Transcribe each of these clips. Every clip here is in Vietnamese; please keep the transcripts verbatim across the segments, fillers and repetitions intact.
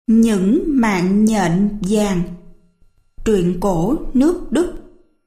Những mạng nhện vàng. Truyện cổ nước Đức.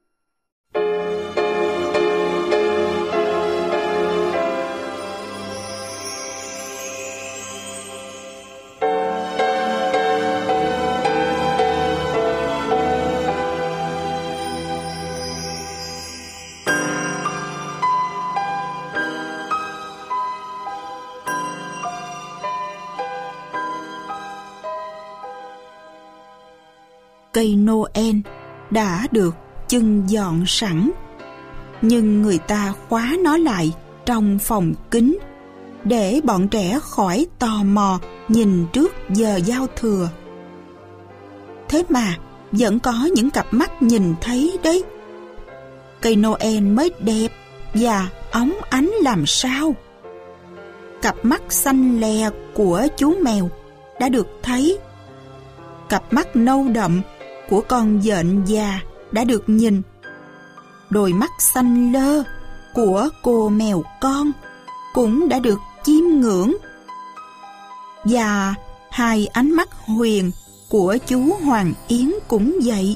Cây Noel đã được chưng dọn sẵn, nhưng người ta khóa nó lại trong phòng kín để bọn trẻ khỏi tò mò nhìn trước giờ giao thừa. Thế mà vẫn có những cặp mắt nhìn thấy đấy. Cây Noel mới đẹp và óng ánh làm sao. Cặp mắt xanh lè của chú mèo đã được thấy. Cặp mắt nâu đậm của con nhện già đã được nhìn. Đôi mắt xanh lơ của cô mèo con cũng đã được chiêm ngưỡng. Và hai ánh mắt huyền của chú Hoàng Yến cũng vậy.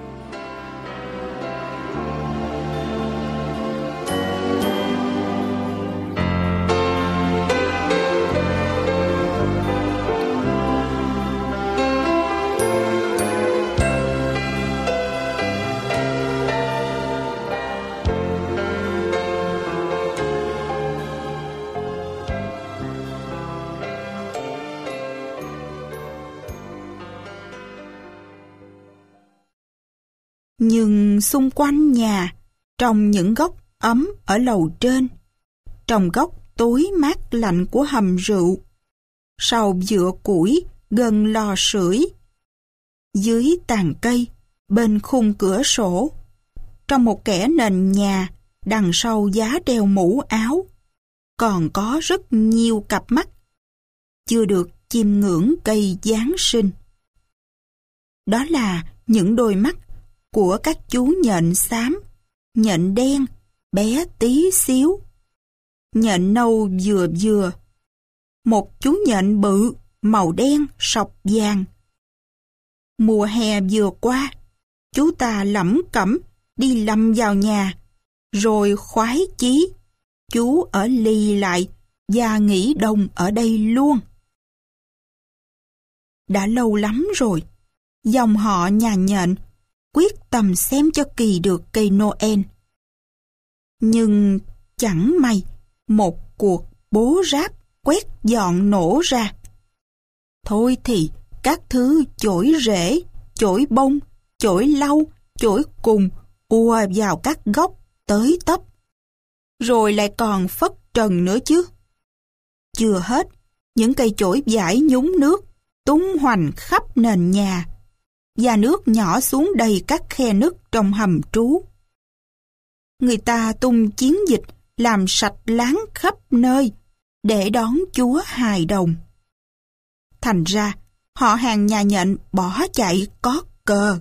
Nhưng xung quanh nhà, trong những góc ấm ở lầu trên, trong góc tối mát lạnh của hầm rượu, sau dựa củi gần lò sưởi, dưới tàn cây, bên khung cửa sổ, trong một kẻ nền nhà đằng sau giá đeo mũ áo, còn có rất nhiều cặp mắt chưa được chiêm ngưỡng cây Giáng sinh. Đó là những đôi mắt của các chú nhện xám, nhện đen, bé tí xíu, nhện nâu vừa vừa, một chú nhện bự, màu đen sọc vàng. Mùa hè vừa qua, chú ta lẩm cẩm đi lầm vào nhà, rồi khoái chí, chú ở lì lại và nghỉ đông ở đây luôn. Đã lâu lắm rồi, dòng họ nhà nhện quyết tâm xem cho kỳ được cây Noel. Nhưng chẳng may một cuộc bố ráp quét dọn nổ ra. Thôi thì các thứ chổi rễ, chổi bông, chổi lau, chổi cùng ùa vào các góc tới tấp. Rồi lại còn phất trần nữa chứ. Chưa hết, những cây chổi vải nhúng nước tung hoành khắp nền nhà, và nước nhỏ xuống đầy các khe nứt trong hầm trú. Người ta tung chiến dịch làm sạch láng khắp nơi để đón Chúa hài đồng. Thành ra, họ hàng nhà nhện bỏ chạy có cờ.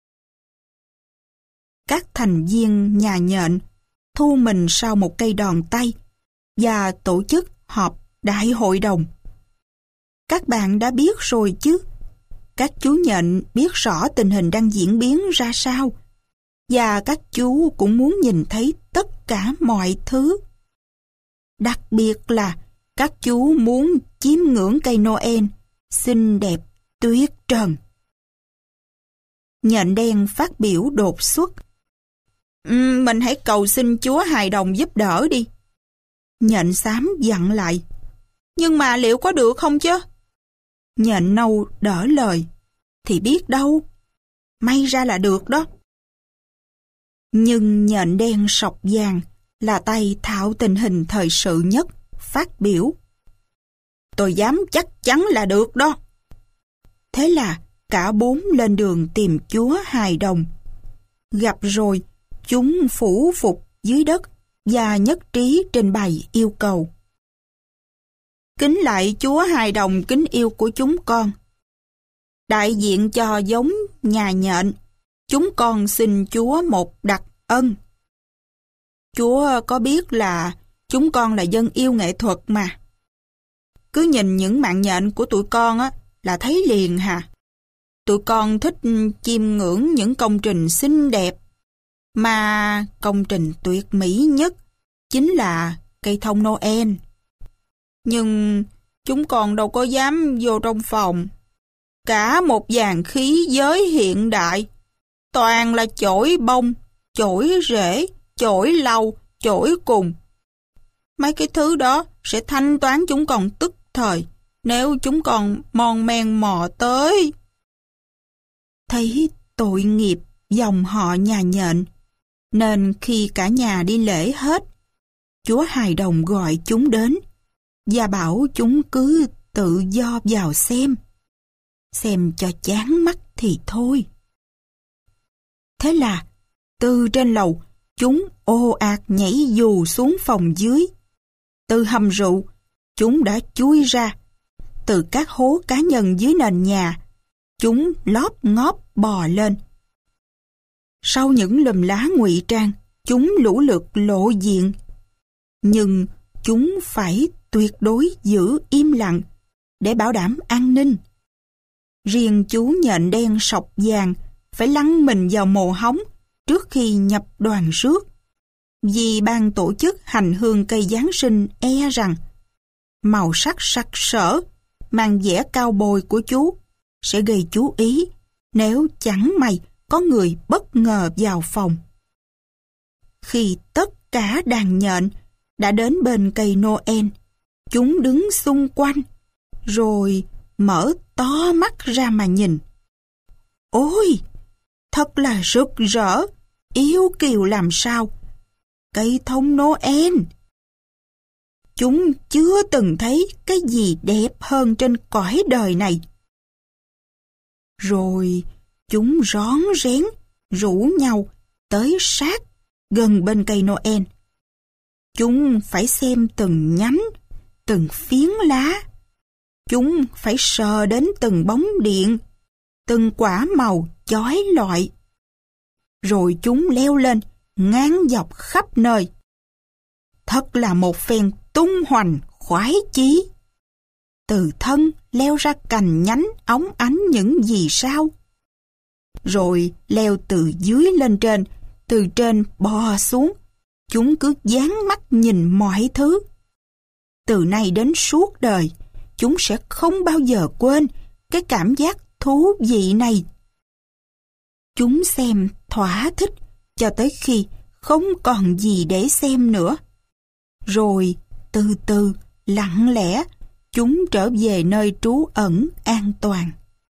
Các thành viên nhà nhện thu mình sau một cây đòn tay và tổ chức họp đại hội đồng. Các bạn đã biết rồi chứ. Các chú nhện biết rõ tình hình đang diễn biến ra sao, và các chú cũng muốn nhìn thấy tất cả mọi thứ. Đặc biệt là các chú muốn chiêm ngưỡng cây Noel xinh đẹp tuyệt trần. Nhện đen phát biểu đột xuất. Um, mình hãy cầu xin Chúa hài đồng giúp đỡ đi. Nhện xám dặn lại. Nhưng mà liệu có được không chứ? Nhện nâu đỡ lời. Thì biết đâu, may ra là được đó. Nhưng nhện đen sọc vàng là tay thạo tình hình thời sự nhất, phát biểu. Tôi dám chắc chắn là được đó. Thế là cả bốn lên đường tìm Chúa hài đồng. Gặp rồi, chúng phủ phục dưới đất và nhất trí trình bày yêu cầu. Kính lại Chúa hài đồng kính yêu của chúng con. Đại diện cho giống nhà nhện, chúng con xin Chúa một đặc ân. Chúa có biết là chúng con là dân yêu nghệ thuật mà. Cứ nhìn những mạng nhện của tụi con á, là thấy liền hả? Tụi con thích chiêm ngưỡng những công trình xinh đẹp, mà công trình tuyệt mỹ nhất chính là cây thông Noel. Nhưng chúng con đâu có dám vô trong phòng. Cả một dàn khí giới hiện đại, toàn là chổi bông, chổi rễ, chổi lau, chổi cùng. Mấy cái thứ đó sẽ thanh toán chúng con tức thời nếu chúng con mon men mò tới. Thấy tội nghiệp dòng họ nhà nhện, nên khi cả nhà đi lễ hết, Chúa hài đồng gọi chúng đến và bảo chúng cứ tự do vào xem. Xem cho chán mắt thì thôi. Thế là từ trên lầu, chúng ồ ạt nhảy dù xuống phòng dưới. Từ hầm rượu, chúng đã chui ra. Từ các hố cá nhân dưới nền nhà, chúng lóp ngóp bò lên. Sau những lùm lá ngụy trang, chúng lũ lượt lộ diện. Nhưng chúng phải tuyệt đối giữ im lặng để bảo đảm an ninh. Riêng chú nhện đen sọc vàng phải lăn mình vào mồ hóng trước khi nhập đoàn rước, vì ban tổ chức hành hương cây Giáng sinh e rằng màu sắc sặc sỡ, mang vẻ cao bồi của chú sẽ gây chú ý nếu chẳng may có người bất ngờ vào phòng. Khi tất cả đàn nhện đã đến bên cây Noel, chúng đứng xung quanh, rồi mở to mắt ra mà nhìn. Ôi, thật là rực rỡ, yêu kiều làm sao. Cây thông Noel. Chúng chưa từng thấy cái gì đẹp hơn trên cõi đời này. Rồi chúng rón rén rủ nhau tới sát gần bên cây Noel. Chúng phải xem từng nhánh, từng phiến lá. Chúng phải sờ đến từng bóng điện, từng quả màu chói lọi. Rồi chúng leo lên, ngang dọc khắp nơi. Thật là một phen tung hoành khoái chí. Từ thân leo ra cành nhánh óng ánh những vì sao. Rồi leo từ dưới lên trên, từ trên bò xuống. Chúng cứ dán mắt nhìn mọi thứ. Từ nay đến suốt đời, chúng sẽ không bao giờ quên cái cảm giác thú vị này. Chúng xem thỏa thích cho tới khi không còn gì để xem nữa. Rồi từ từ, lặng lẽ, chúng trở về nơi trú ẩn an toàn.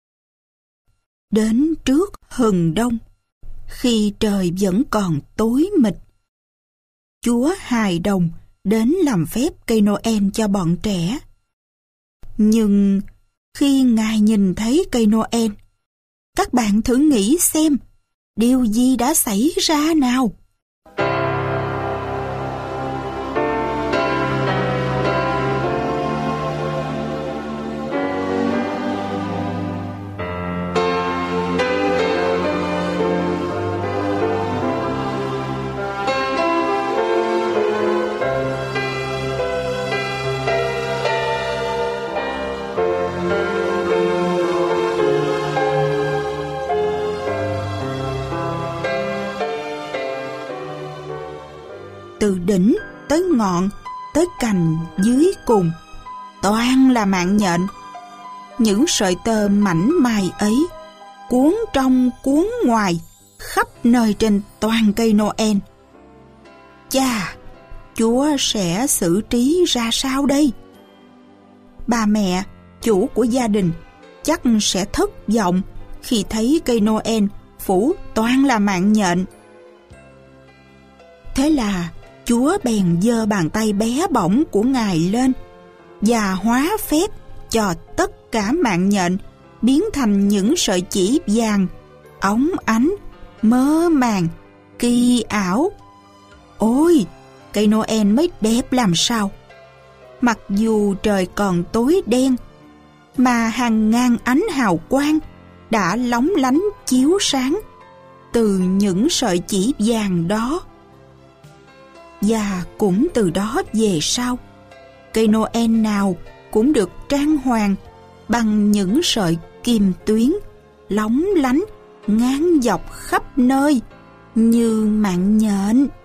Đến trước hừng đông, khi trời vẫn còn tối mịt, Chúa hài đồng đến làm phép cây Noel cho bọn trẻ. Nhưng khi Ngài nhìn thấy cây Noel, các bạn thử nghĩ xem, điều gì đã xảy ra nào? Từ đỉnh tới ngọn, tới cành dưới cùng, toàn là mạng nhện. Những sợi tơ mảnh mai ấy cuốn trong cuốn ngoài khắp nơi trên toàn cây Noel. Chà, Chúa sẽ xử trí ra sao đây? Bà mẹ, chủ của gia đình, chắc sẽ thất vọng khi thấy cây Noel phủ toàn là mạng nhện. Thế là Chúa bèn giơ bàn tay bé bỏng của Ngài lên và hóa phép cho tất cả mạng nhện biến thành những sợi chỉ vàng, óng ánh, mơ màng, kỳ ảo. Ôi, cây Noel mới đẹp làm sao! Mặc dù trời còn tối đen, mà hàng ngàn ánh hào quang đã lóng lánh chiếu sáng từ những sợi chỉ vàng đó. Và cũng từ đó về sau, cây Noel nào cũng được trang hoàng bằng những sợi kim tuyến, lóng lánh, ngang dọc khắp nơi, như mạng nhện.